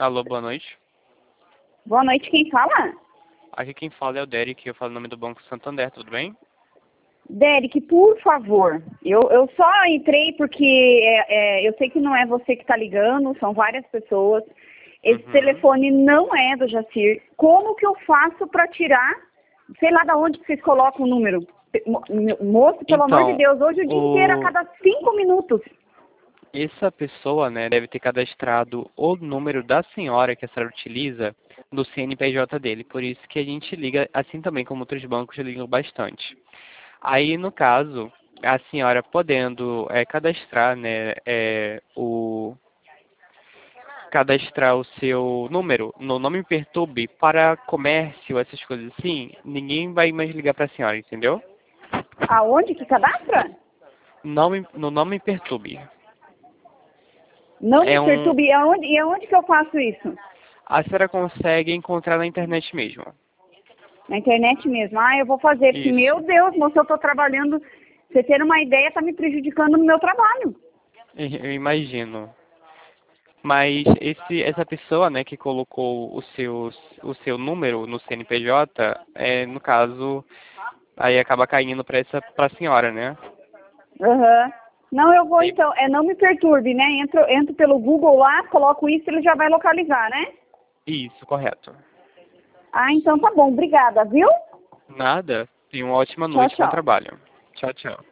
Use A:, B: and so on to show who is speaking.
A: Alô, boa noite.
B: Boa noite, quem fala?
A: Aqui quem fala é o Derek, eu falo em nome do Banco Santander, tudo bem?
B: Derek, por favor, eu só entrei porque eu sei que não é você que está ligando, são várias pessoas. Esse telefone não é do Jacir. Como que eu faço para tirar? Sei lá de onde que vocês colocam o número. Moço, pelo amor de Deus, hoje o dia inteiro, a cada 5 minutos.
A: Essa pessoa, né, deve ter cadastrado o número da senhora que a senhora utiliza no CNPJ dele. Por isso que a gente liga, assim também como outros bancos ligam bastante. Aí, no caso, a senhora podendo cadastrar, né, cadastrar o seu número no Não Me Perturbe para comércio, essas coisas assim, ninguém vai mais ligar para a senhora, entendeu?
B: Aonde que cadastra?
A: No Não Me Perturbe.
B: Não me
A: É um,
B: perturbe. E aonde que eu faço isso?
A: a senhora consegue encontrar na internet mesmo.
B: Na internet mesmo. Eu vou fazer, porque,
A: Isso.
B: meu Deus, moço, eu estou trabalhando. Você ter uma ideia, está me prejudicando no meu trabalho.
A: Eu imagino. Mas essa pessoa, né, que colocou o seu número no CNPJ, no caso, aí acaba caindo para a senhora, né?
B: Aham. Não, eu vou
A: Tem-
B: então. Não me perturbe, né? Entro pelo Google lá, coloco isso, ele já vai localizar, né?
A: Isso, correto.
B: Então tá bom. Obrigada, viu?
A: Nada. Tenha uma ótima
B: Tchau,
A: noite, bom
B: tchau.
A: trabalho. Tchau, tchau.